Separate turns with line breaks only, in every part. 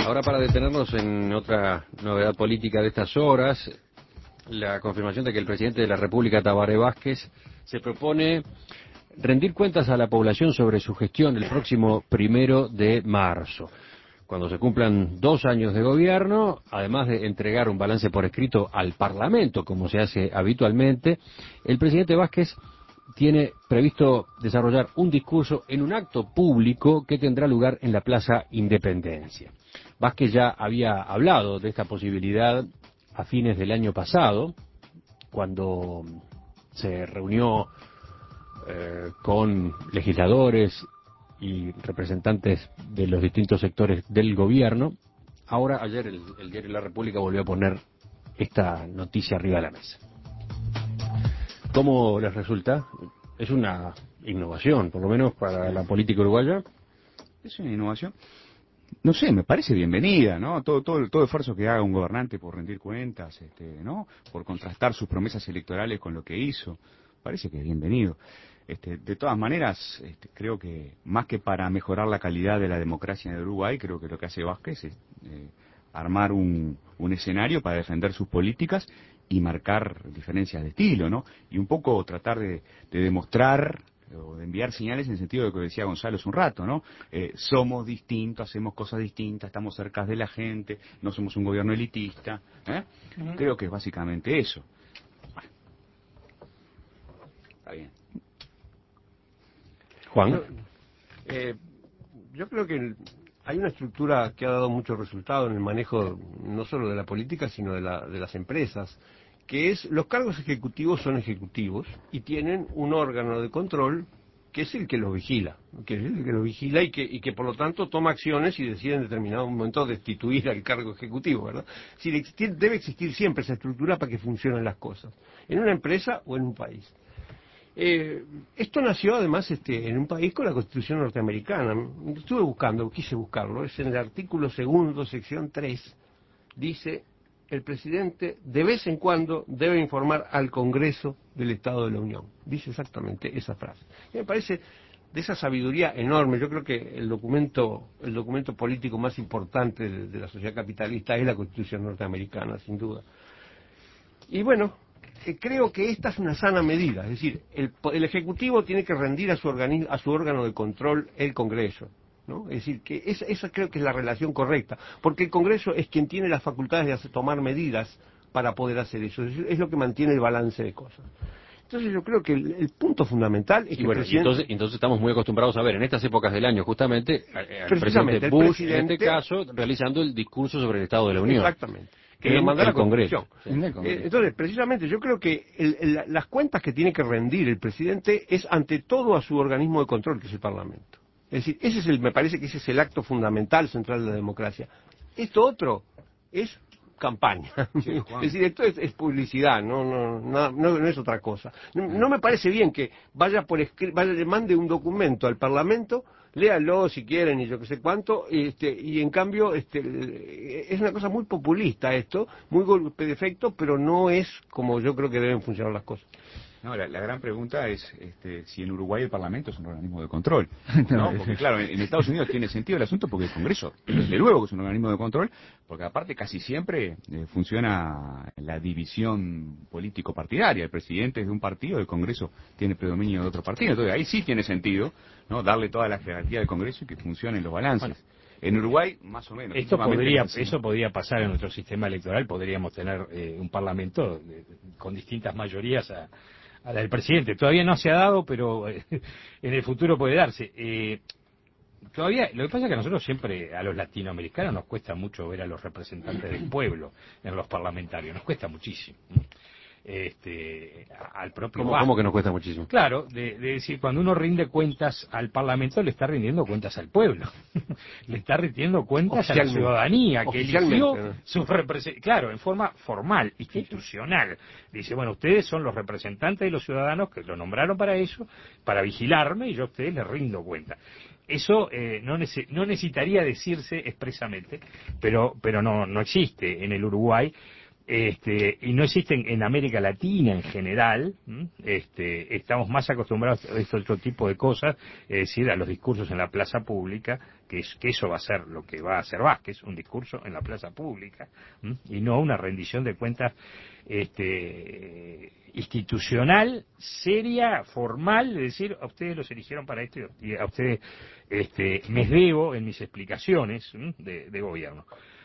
ahora para detenernos en otra novedad política de estas horas, la confirmación de que el presidente de la República, Tabaré Vázquez, se propone rendir cuentas a la población sobre su gestión el próximo 1 de marzo, cuando se cumplan 2 años de gobierno, además de entregar un balance por escrito al Parlamento, como se hace habitualmente. El presidente Vázquez tiene previsto desarrollar un discurso en un acto público que tendrá lugar en la Plaza Independencia. Vázquez ya había hablado de esta posibilidad a fines del año pasado, cuando se reunió con legisladores y representantes de los distintos sectores del gobierno. Ahora, ayer el diario La República volvió a poner esta noticia arriba de la mesa. ¿Cómo les resulta? Es una innovación, por lo menos para la política uruguaya.
Es una innovación, no sé, me parece bienvenida, ¿no? Todo esfuerzo que haga un gobernante por rendir cuentas, ¿no? Por contrastar sus promesas electorales con lo que hizo, parece que es bienvenido. De todas maneras, creo que más que para mejorar la calidad de la democracia en Uruguay, creo que lo que hace Vázquez es armar un escenario para defender sus políticas y marcar diferencias de estilo, ¿no? Y un poco tratar de demostrar o de enviar señales en el sentido de lo que decía Gonzalo hace un rato, ¿no? Somos distintos, hacemos cosas distintas, estamos cerca de la gente, no somos un gobierno elitista, ¿eh? Creo que es básicamente eso. Bueno, está bien.
Juan.
Yo creo que hay una estructura que ha dado mucho resultado en el manejo no solo de la política, sino de las empresas, que es los cargos ejecutivos son ejecutivos y tienen un órgano de control que es el que los vigila, y que por lo tanto toma acciones y decide en determinado momento destituir al cargo ejecutivo, ¿verdad? Si debe existir siempre esa estructura para que funcionen las cosas, en una empresa o en un país. Esto nació además en un país con la Constitución norteamericana. Quise buscarlo, es en el artículo 2, sección 3, dice: el presidente de vez en cuando debe informar al Congreso del Estado de la Unión. Dice exactamente esa frase. Y me parece de esa sabiduría enorme. Yo creo que el documento político más importante de la sociedad capitalista es la Constitución norteamericana, sin duda. Y bueno, creo que esta es una sana medida, es decir, el Ejecutivo tiene que rendir a su órgano de control, el Congreso, ¿no? Es decir, que esa creo que es la relación correcta, porque el Congreso es quien tiene las facultades de tomar medidas para poder hacer eso, es lo que mantiene el balance de cosas. Entonces yo creo que el punto fundamental es que
bueno,
el presidente...
entonces estamos muy acostumbrados a ver en estas épocas del año justamente al presidente Bush, en este caso, realizando el discurso sobre el Estado de la Unión.
Exactamente. Que lo manda la Congreso. Sí. Entonces, precisamente, yo creo que las cuentas que tiene que rendir el presidente es ante todo a su organismo de control, que es el Parlamento. Es decir, me parece que ese es el acto fundamental, central de la democracia. Esto otro es campaña. Sí, es decir, esto es publicidad, no es otra cosa. No me parece bien que le mande un documento al Parlamento, léalo si quieren y yo que sé cuánto, y en cambio es una cosa muy populista esto, muy golpe de efecto, pero no es como yo creo que deben funcionar las cosas.
No, la gran pregunta es si en Uruguay el Parlamento es un organismo de control, ¿no? Porque claro, en Estados Unidos tiene sentido el asunto porque el Congreso, desde luego que es un organismo de control, porque aparte casi siempre funciona la división político-partidaria. El presidente es de un partido, el Congreso tiene predominio de otro partido, entonces ahí sí tiene sentido, ¿no? Darle toda la jerarquía del Congreso y que funcionen los balances. Bueno, en Uruguay, más o menos.
Eso podría pasar en nuestro sistema electoral, podríamos tener un parlamento con distintas mayorías a la del presidente. Todavía no se ha dado, pero en el futuro puede darse. Todavía, lo que pasa es que a nosotros siempre, a los latinoamericanos, nos cuesta mucho ver a los representantes del pueblo en los parlamentarios, nos cuesta muchísimo. Al propio
¿Cómo que nos cuesta muchísimo?
Claro, de decir, cuando uno rinde cuentas al Parlamento, le está rindiendo cuentas al pueblo, le está rindiendo cuentas a la ciudadanía que eligió sus representantes, claro, en forma formal, institucional. Dice, bueno, ustedes son los representantes de los ciudadanos que lo nombraron para eso, para vigilarme, y yo a ustedes les rindo cuenta. Eso no necesitaría decirse expresamente, pero no existe en el Uruguay. Y no existen en América Latina en general. Estamos más acostumbrados a este otro tipo de cosas, es decir, a los discursos en la plaza pública, que eso va a ser lo que va a hacer Vázquez, un discurso en la plaza pública, y no una rendición de cuentas institucional, seria, formal, de decir, a ustedes los eligieron para esto y a ustedes me debo en mis explicaciones de gobierno.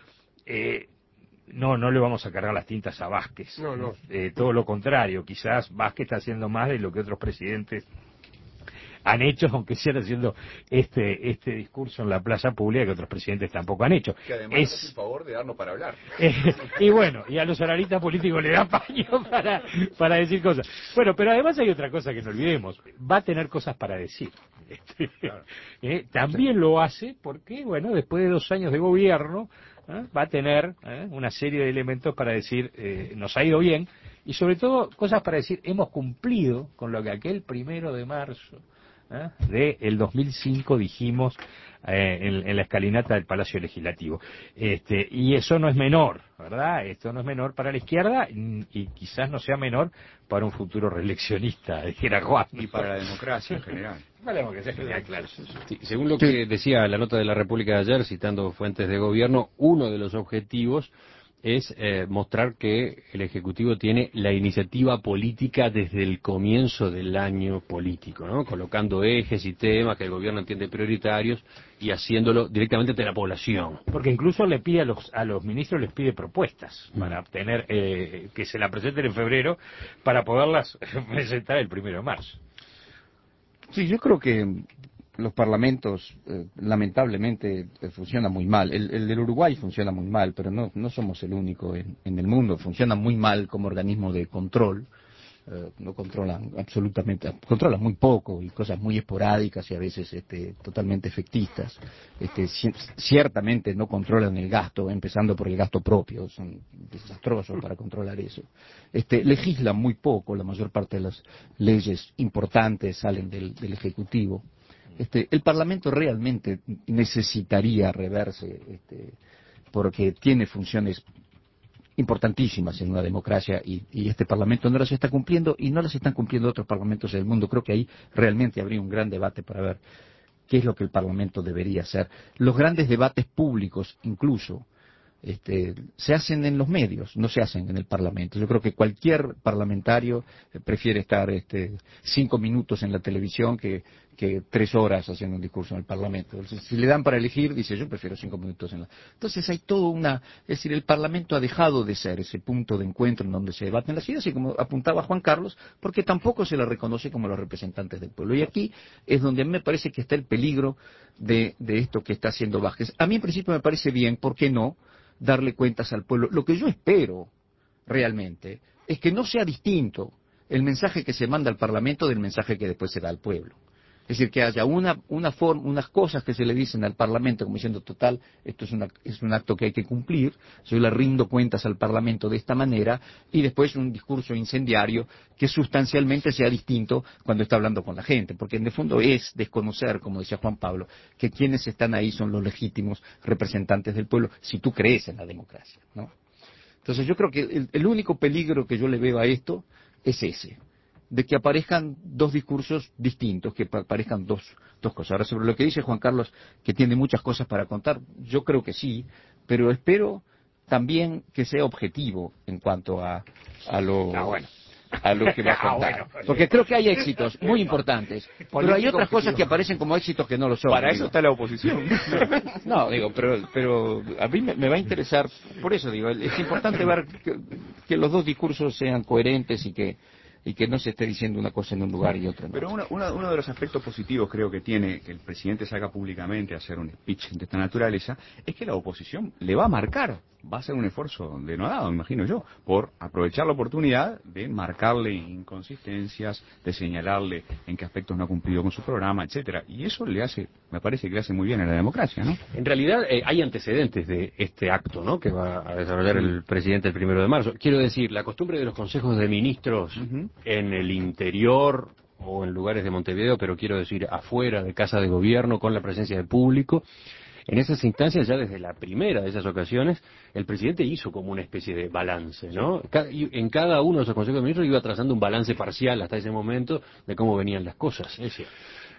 No le vamos a cargar las tintas a Vázquez.
No.
Todo lo contrario, quizás Vázquez está haciendo más de lo que otros presidentes han hecho, aunque sean haciendo este discurso en la plaza pública que otros presidentes tampoco han hecho.
Que además es el favor de darnos para hablar.
Y bueno, y a los analistas políticos le da paño para decir cosas. Bueno, pero además hay otra cosa que no olvidemos, va a tener cosas para decir. También lo hace porque, bueno, después de 2 años de gobierno, va a tener una serie de elementos para decir, nos ha ido bien, y sobre todo cosas para decir, hemos cumplido con lo que aquel 1 de marzo del 2005 dijimos en la escalinata del Palacio Legislativo. Y eso no es menor, ¿verdad? Esto no es menor para la izquierda y quizás no sea menor para un futuro reeleccionista, dijera Juan.
Y para la democracia en general.
Para la democracia en general, claro.
Sí, según lo que decía la nota de la República de ayer, citando fuentes de gobierno, uno de los objetivos es mostrar que el Ejecutivo tiene la iniciativa política desde el comienzo del año político, ¿no? Colocando ejes y temas que el gobierno entiende prioritarios y haciéndolo directamente ante la población.
Porque incluso le pide a los ministros, les pide propuestas para obtener, que se la presenten en febrero para poderlas presentar el 1 de marzo.
Sí, yo creo que los parlamentos lamentablemente funcionan muy mal. El del Uruguay funciona muy mal, pero no somos el único en el mundo. Funciona muy mal como organismo de control. No controlan absolutamente, controlan muy poco y cosas muy esporádicas y a veces totalmente efectistas. Ciertamente no controlan el gasto, empezando por el gasto propio, son desastrosos para controlar eso. Legislan muy poco, la mayor parte de las leyes importantes salen del Ejecutivo. El Parlamento realmente necesitaría reverse, porque tiene funciones importantísimas en una democracia y este Parlamento no las está cumpliendo y no las están cumpliendo otros parlamentos del mundo. Creo que ahí realmente habría un gran debate para ver qué es lo que el Parlamento debería hacer. Los grandes debates públicos incluso se hacen en los medios, no se hacen en el Parlamento. Yo creo que cualquier parlamentario prefiere estar 5 minutos en la televisión que 3 horas haciendo un discurso en el Parlamento. Si le dan para elegir, dice, yo prefiero 5 minutos en la... Entonces hay todo es decir, el Parlamento ha dejado de ser ese punto de encuentro en donde se debaten las ideas, y como apuntaba Juan Carlos, porque tampoco se le reconoce como los representantes del pueblo. Y aquí es donde a mí me parece que está el peligro de esto que está haciendo Vázquez. A mí en principio me parece bien, ¿por qué no?, darle cuentas al pueblo. Lo que yo espero realmente es que no sea distinto el mensaje que se manda al Parlamento del mensaje que después se da al pueblo. Es decir, que haya unas cosas que se le dicen al Parlamento como diciendo, total, esto es un acto que hay que cumplir, yo le rindo cuentas al Parlamento de esta manera, y después un discurso incendiario que sustancialmente sea distinto cuando está hablando con la gente, porque en el fondo es desconocer, como decía Juan Pablo, que quienes están ahí son los legítimos representantes del pueblo, si tú crees en la democracia, ¿no? Entonces yo creo que el único peligro que yo le veo a esto es ese, de que aparezcan 2 discursos distintos, que aparezcan dos cosas. Ahora, sobre lo que dice Juan Carlos, que tiene muchas cosas para contar, yo creo que sí, pero espero también que sea objetivo en cuanto a lo que va a contar. Porque creo que hay éxitos muy importantes, pero hay otras cosas que aparecen como éxitos que no lo son.
Para eso está la oposición.
No, digo, pero a mí me va a interesar, por eso digo, es importante ver que los 2 discursos sean coherentes y que no se esté diciendo una cosa en un lugar y otra en otro.
Pero uno de los aspectos positivos creo que tiene que el presidente salga públicamente a hacer un speech de esta naturaleza es que la oposición le va a marcar, va a hacer un esfuerzo denodado, imagino yo, por aprovechar la oportunidad de marcarle inconsistencias, de señalarle en qué aspectos no ha cumplido con su programa, etcétera. Y eso me parece que le hace muy bien a la democracia, ¿no?
En realidad hay antecedentes de este acto, ¿no?, que va a desarrollar el presidente el 1 de marzo. Quiero decir, la costumbre de los consejos de ministros en el interior o en lugares de Montevideo, pero quiero decir afuera de casa de gobierno con la presencia del público. En esas instancias, ya desde la primera de esas ocasiones, el presidente hizo como una especie de balance, ¿no? En cada uno de esos consejos de ministros iba trazando un balance parcial hasta ese momento de cómo venían las cosas.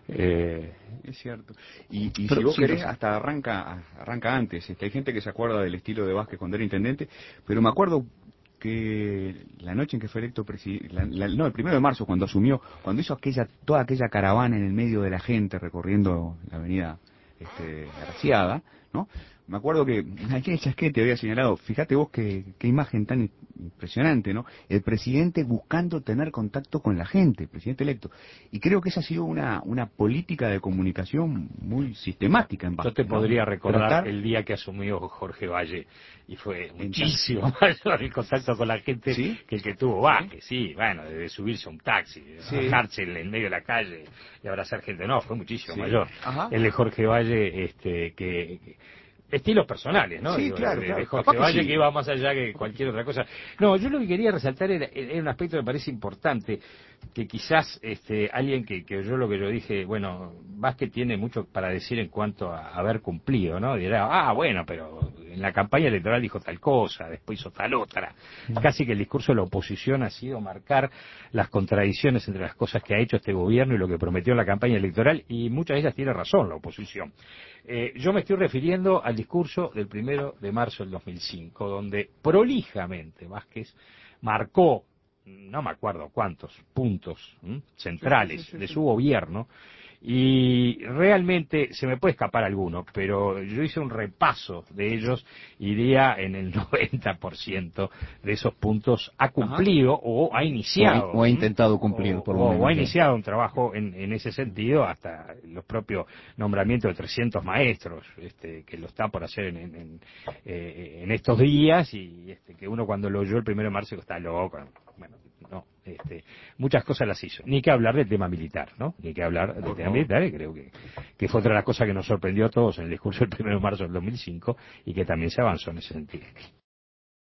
Es cierto. Y si vos querés, hasta arranca antes. Hay gente que se acuerda del estilo de Vázquez cuando era intendente, pero me acuerdo que la noche en que fue electo presidente, el 1 de marzo, cuando asumió, cuando hizo toda aquella caravana en el medio de la gente recorriendo la avenida Graciada, ¿no? Me acuerdo que aquí en el chasquete había señalado, fíjate vos qué imagen tan impresionante, ¿no? El presidente buscando tener contacto con la gente, el presidente electo. Y creo que esa ha sido una política de comunicación muy sistemática en Vázquez.
Yo te podría recordar el día que asumió Jorge Valle, y fue muchísimo mayor el contacto con la gente, ¿sí?, que el que tuvo Vázquez, sí, bueno, de subirse a un taxi, bajarse en medio de la calle y abrazar gente, no, fue muchísimo mayor. Ajá. El de Jorge Valle, que estilos personales, ¿no?
Sí, digo, claro,
de Jorge Valle, que iba más allá que cualquier otra cosa. No, yo lo que quería resaltar era un aspecto que me parece importante, que quizás alguien que oyó lo que yo dije, bueno, Vázquez tiene mucho para decir en cuanto a haber cumplido, ¿no? Dirá, bueno, pero en la campaña electoral dijo tal cosa, después hizo tal otra. Casi que el discurso de la oposición ha sido marcar las contradicciones entre las cosas que ha hecho este gobierno y lo que prometió en la campaña electoral, y muchas de ellas tiene razón la oposición. Yo me estoy refiriendo al discurso del 1 de marzo del 2005, donde prolijamente Vázquez marcó, no me acuerdo cuántos puntos centrales de su gobierno, y realmente se me puede escapar alguno, pero yo hice un repaso de ellos y diría en el 90% de esos puntos ha cumplido o ha iniciado.
O ha intentado cumplir, por lo menos.
O ha iniciado un trabajo en ese sentido, hasta los propios nombramientos de 300 maestros, que lo está por hacer en estos días, y que uno cuando lo oyó el 1 de marzo está loco. Bueno, no, muchas cosas las hizo. Ni que hablar del tema militar, ¿no? Ni que hablar del tema militar, y creo que fue otra de las cosas que nos sorprendió a todos en el discurso del 1 de marzo del 2005, y que también se avanzó en ese sentido.